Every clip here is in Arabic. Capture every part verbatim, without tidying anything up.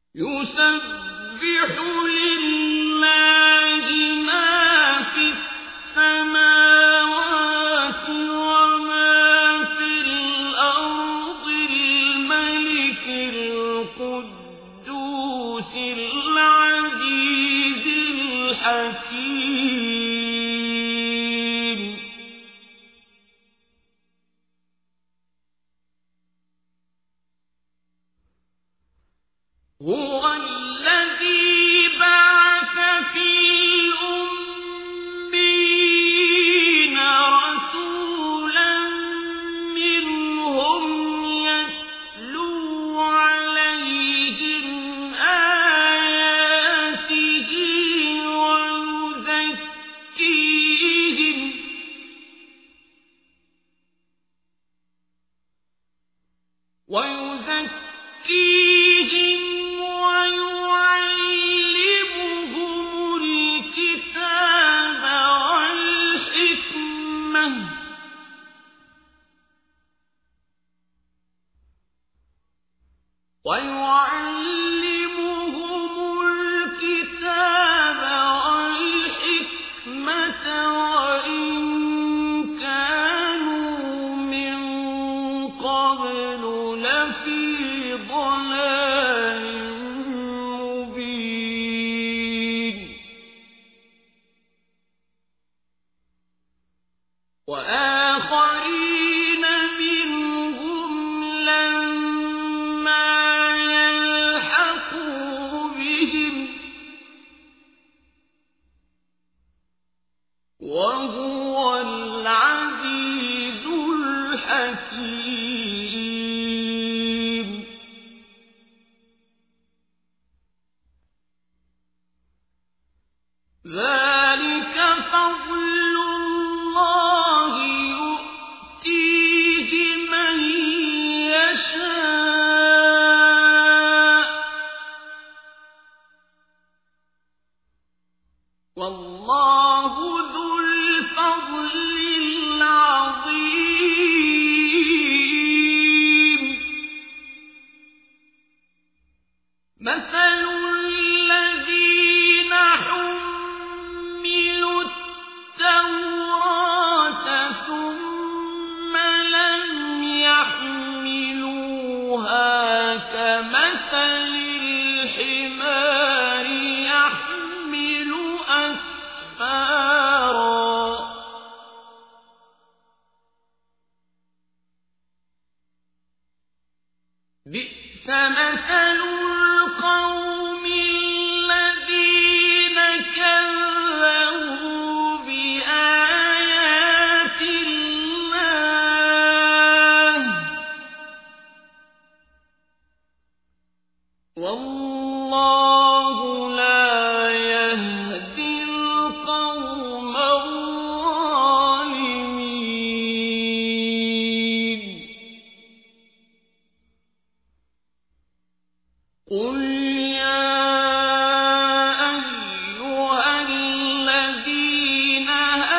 يسبح لله ما في السماوات وما في الأرض الملك القدوس العزيز الحكيم هو الذي بعث في الأميين رسولا منهم يتلو عليهم آياته ويزكيهم ويزكيهم ويعلمهم الكتاب والحكمة ويعلمهم الكتاب والحكمة وإن كانوا من قبل لفي ضلال مبين وآخرين منهم لما يلحقوا بهم وهو العزيز الحكيم ذلك فضل الله يؤتيه من يشاء والله ذو الفضل العظيم مثل الذين حملوا التوراة ثم لم يحملوها كمثل الحمار يحمل أسفارا بئس مثل القوم الذين كذبوا بآيات الله والله لا يهدي القوم الظالمين قل يا أيها الذين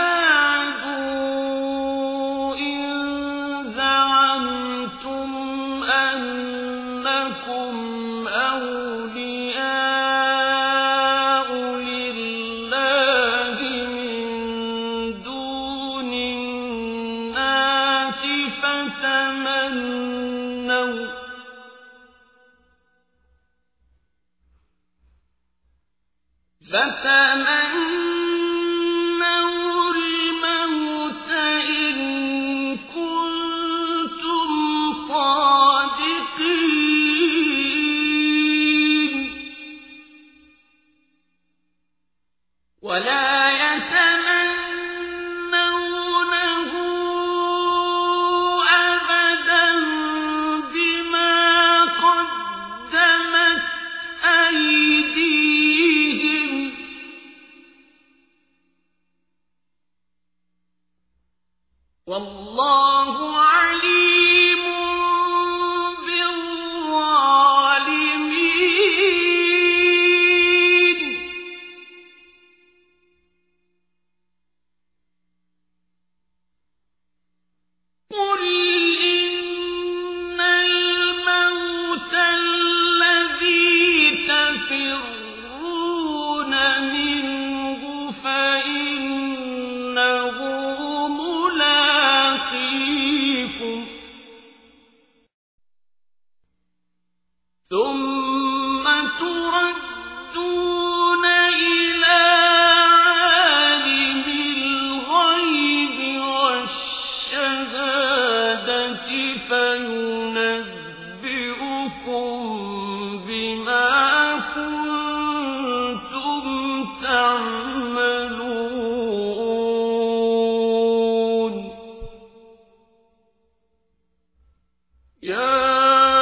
هادوا إن زعمتم أنكم أولياء لله من دون الناس فتمنوا فتمنوا الموت إن كنتم صادقين ولا يتمنونه أبدا بما قدمت أيديهم والله عليم بالظالمين ثم تردون إلى عالم الغيب والشهادة فينبئكم بما كنتم تعملون. يا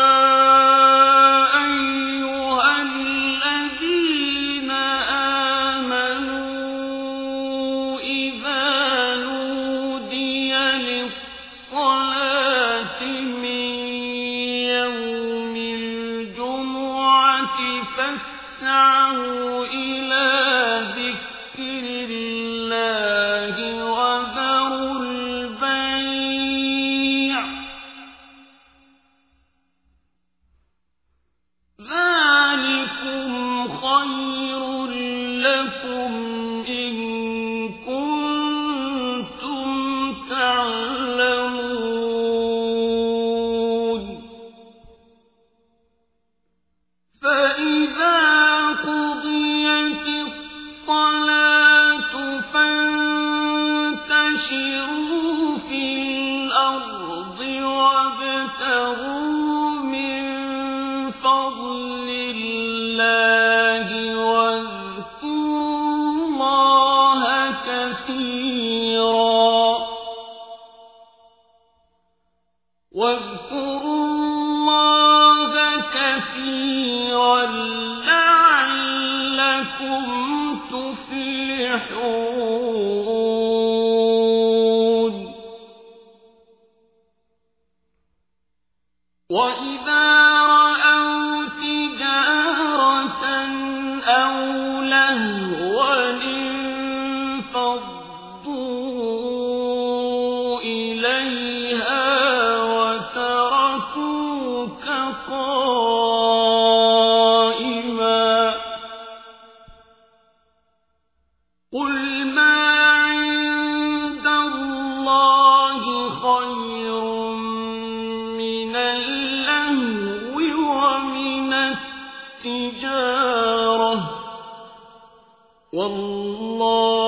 فاسعوا إلى ذكر الله وذروا البيع ذلكم خير لكم إن كنتم تعلمون. فإذا فانتشروا في الأرض وابتغوا من فضل الله واذكروا الله كثيرا واذكروا الله كثيرا لعلكم تفلحون. وإذا رأوا تجارة أو لهوا انفضوا إليها وتركوك قائما. قل ما عند الله خير من اللهو ومن التجارة والله